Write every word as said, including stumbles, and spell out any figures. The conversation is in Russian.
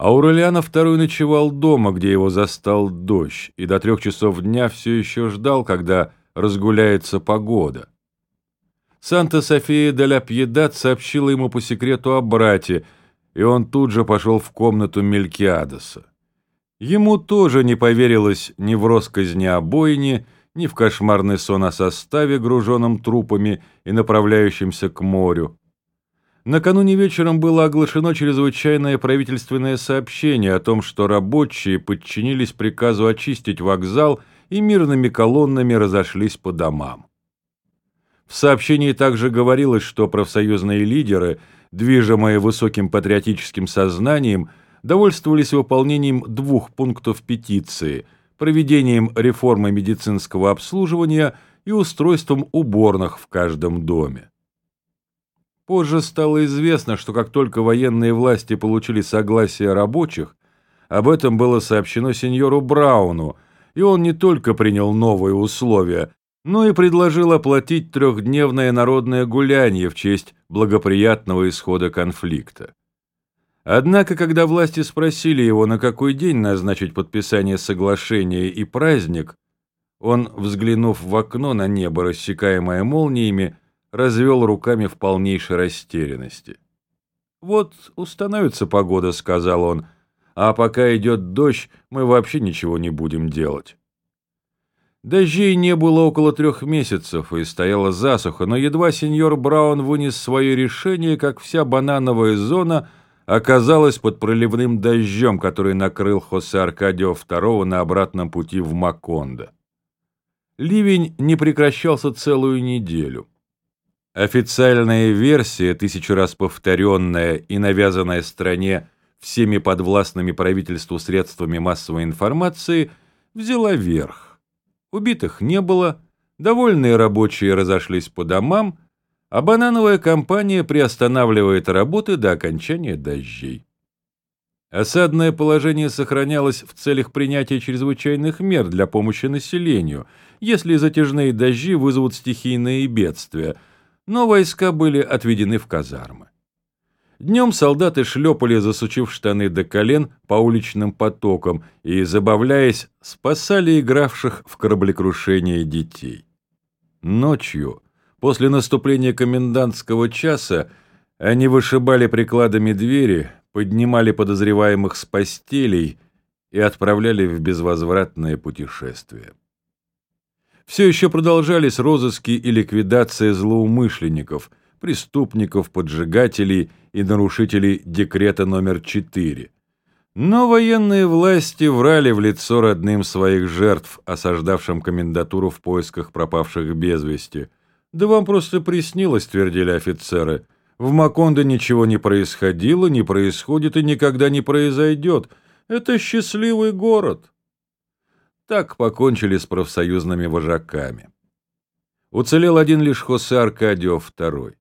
Аурелиано второй ночевал дома, где его застал дождь, и до трех часов дня все еще ждал, когда разгуляется погода. Санта-София де ля Пьедад сообщила ему по секрету о брате, и он тут же пошел в комнату Мелькиадеса. Ему тоже не поверилось ни в росказни о бойне, ни в кошмарный сон о составе, груженном трупами и направляющемся к морю. Накануне вечером было оглашено чрезвычайное правительственное сообщение о том, что рабочие подчинились приказу очистить вокзал и мирными колоннами разошлись по домам. В сообщении также говорилось, что профсоюзные лидеры, движимые высоким патриотическим сознанием, довольствовались выполнением двух пунктов петиции, проведением реформы медицинского обслуживания и устройством уборных в каждом доме. Позже стало известно, что как только военные власти получили согласие рабочих, об этом было сообщено сеньору Брауну, и он не только принял новые условия, но и предложил оплатить трехдневное народное гуляние в честь благоприятного исхода конфликта. Однако, когда власти спросили его, на какой день назначить подписание соглашения и праздник, он, взглянув в окно на небо, рассекаемое молниями, развел руками в полнейшей растерянности. «Вот установится погода», — сказал он, — «а пока идет дождь, мы вообще ничего не будем делать». Дождей не было около трех месяцев, и стояла засуха, но едва сеньор Браун вынес свое решение, как вся банановая зона оказалась под проливным дождем, который накрыл Хосе Аркадио второго на обратном пути в Макондо. Ливень не прекращался целую неделю. Официальная версия, тысячу раз повторенная и навязанная стране всеми подвластными правительству средствами массовой информации, взяла верх. Убитых не было, довольные рабочие разошлись по домам, а банановая компания приостанавливает работы до окончания дождей. Осадное положение сохранялось в целях принятия чрезвычайных мер для помощи населению, если затяжные дожди вызовут стихийные бедствия, но войска были отведены в казармы. Днем солдаты шлепали, засучив штаны до колен, по уличным потокам и, забавляясь, спасали игравших в кораблекрушение детей. Ночью, после наступления комендантского часа, они вышибали прикладами двери, поднимали подозреваемых с постелей и отправляли в безвозвратное путешествие. Все еще продолжались розыски и ликвидация злоумышленников, преступников, поджигателей и нарушителей декрета номер четыре. Но военные власти врали в лицо родным своих жертв, осаждавшим комендатуру в поисках пропавших без вести. «Да вам просто приснилось», — твердили офицеры. «В Макондо ничего не происходило, не происходит и никогда не произойдет. Это счастливый город». Так покончили с профсоюзными вожаками. Уцелел один лишь Хосе Аркадио второй.